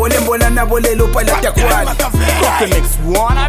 nabole mbona nabole lopa la takwali. Coffee mix one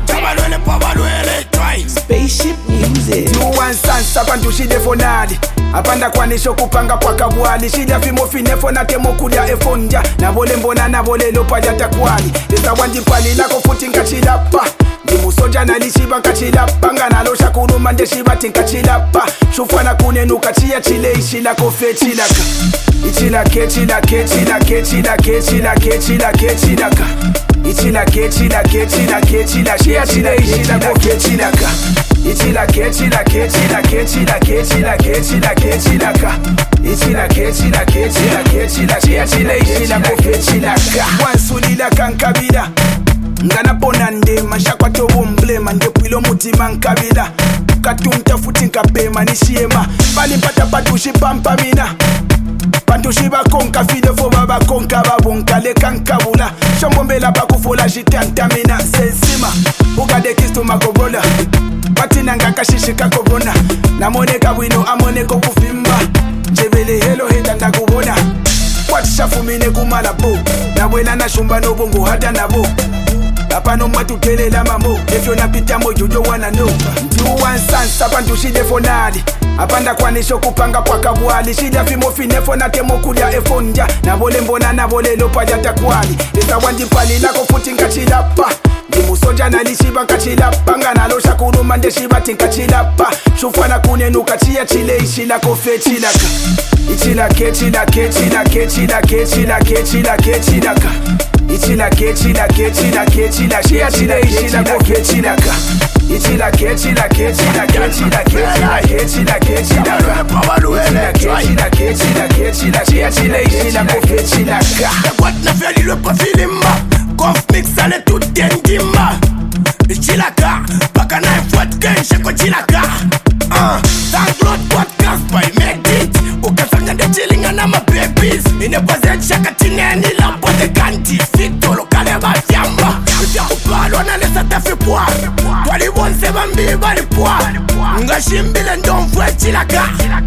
Spaceship music. Nuwan sansa bantu shide fonali apanda kwanisho kupanga kwa kabwali shida fimo finefo na temo kulia efonja nabole mbona nabole lopa ya takwali lesa wandi pali lako futi nkachilapa ndimusoja nalishiba nkachilapa nganalosha kuruma ndeshiba tinkachilapa shufana kunenuka chia chile ishilako fe chilaka ichilake chilake chilake chilake chilake chilake chilaka ichilake chilake chilake chilake chile ishilako fe chilaka ichilake chilake chilake chilake chilake chilake chilaka ichilake chilake chilake chilake chile ishilako fe chilaka wansulila kankabila nganapona ndema shakwatobo mblema ndepwilo mutima nkabila katumta futi nkapema nishiema bali mpata patushi pampamina pantushi bakonka filefo babakonka babonka lekankabula shombombela bakufola shitantamina sensima ugade kisto makobola batina ngakashishi kakobona namoneka bwino amoneko kufimba njebele helo heta ndakubona watishafumine kumalabo nabwela nashumba nobongo hata nabo apano mwatukelela mamo efyo napitamo jojo wana no ndiuwan sansa bantu shide fonali apanda kwanisho kupanga kwa kabwali shida fimo finefo na temo kulia efonja nabole mbona nabole lopa ya takwali lesa wandi pali lako futi nkachilapa ndimusoja nalishiba nkachilapa nganalosha kuruma ndeshiba tinkachilapa shufana kunenuka chia chile ishilako fe chilaka ichilake chilake chilake chilake chilake chilake chilaka ichilake chilake chilake chilake chile ishilako fe chilaka ichilake chilake chilake chilake chilake chilake chilaka ichilake chilake chilake chile ishilako fe chilaka na feli le pafilimba Conf mix ale tout endimba Chilaka Baka na fwat kenshe ko chilaka Tanglot podcast by Medit Ukafanya de chillinga na ma babies Inepazet shaka tineni lampo de kanti Fito lokale bafiamba Vya kupalwa na lesa tafipwa Twali bonse bambi balipwa Nga shimbile ndonfwe chilaka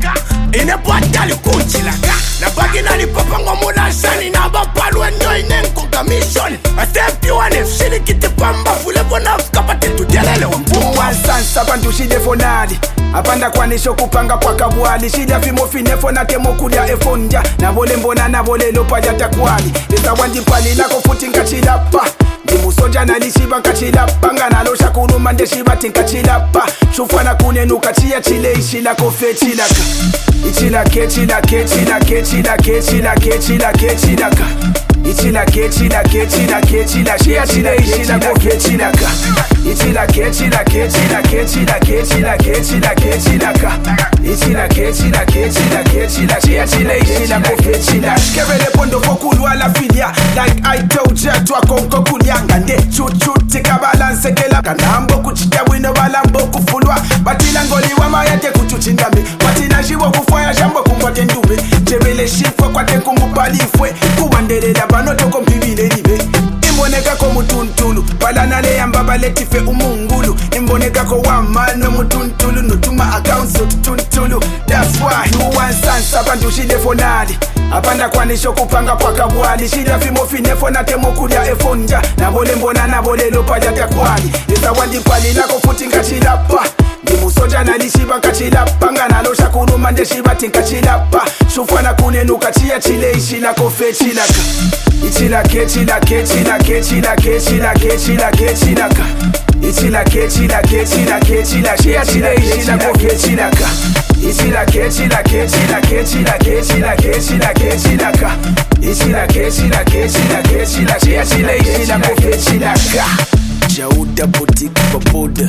Inepatali kuchilaka Na bagina ni papango muna shani Na bapalwe nyo inenko commission Asepti wane fshili kiti pamba Fule bonaf kapate tudelele Mpuwa sansa bantu shide fonali apanda kwanisho kupanga kwa kabwali shida fimo finefo na temo kulia efonja nabole mbona nabole lopa ya takwali lesa wandi pali lako futi nkachilapa ndimusoja nalishiba nkachilapa nganalosha kuruma ndeshiba tinkachilapa shufana kunenuka chia chile ishilako fe chilaka ichilake chilake chilake chilake chilake chilake chilaka ichilake chilake chilake chilake chile ishilako fe chilaka ichilake chilake chilake chilake chilake chilake chilaka ichilake chilake chilake chilake chile ishilako fe chilaka kebele pondo fokulwa la filia like I told ya twakonko kulyanga nde chuchuti kabalanse kela kanambo kuchita wino balambo kufulwa batila ngoliwa mayate kuchuchindame batina jiwo kufaya jambo kumbote ndume jebele shifwe kwa tenkungu palifwe kubandelela banotoko mpibile libe imboneka ko mutuntulu balanale yamba baletife umungulu imboneka ko wamano mutuntulu notuma accounts tuntulu that's why you want sansa bantu shide fonali apanda kwanisho kupanga kwa kabwali shida fimo finefo na temo kulia efonja nabole mbona nabole lopa ya takwali lesa wandi pali lako futi nkachilapa ndimusoja nalishiba nkachilapa nganalosha kuruma ndeshiba tinkachilapa shufana kunenuka chia chile ishilako fe chilaka ichilake chilake chilake chilake chilake chilake chilaka ichilake chilake chilake chilake chile ishilako fe chilaka ichilake chilake chilake chilake chilake chilake chilaka ichilake chilake chilake chilake chile ishilako fe chilaka Jauda boutique baboda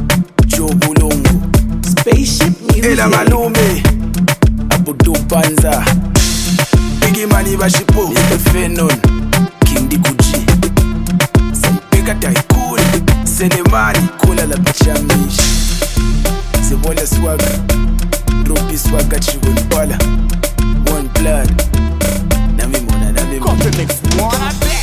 Joe Bulongo Spaceship music. Ela malume Abudu Banza Biggie Mani Bashipo Mr. Fenon King Dikuji Sampega Tycoon Selemani Kula la Bachamish Zebola Swaga Rupi Swaga Chiwempala One Blood Nami Mona Coffee mix one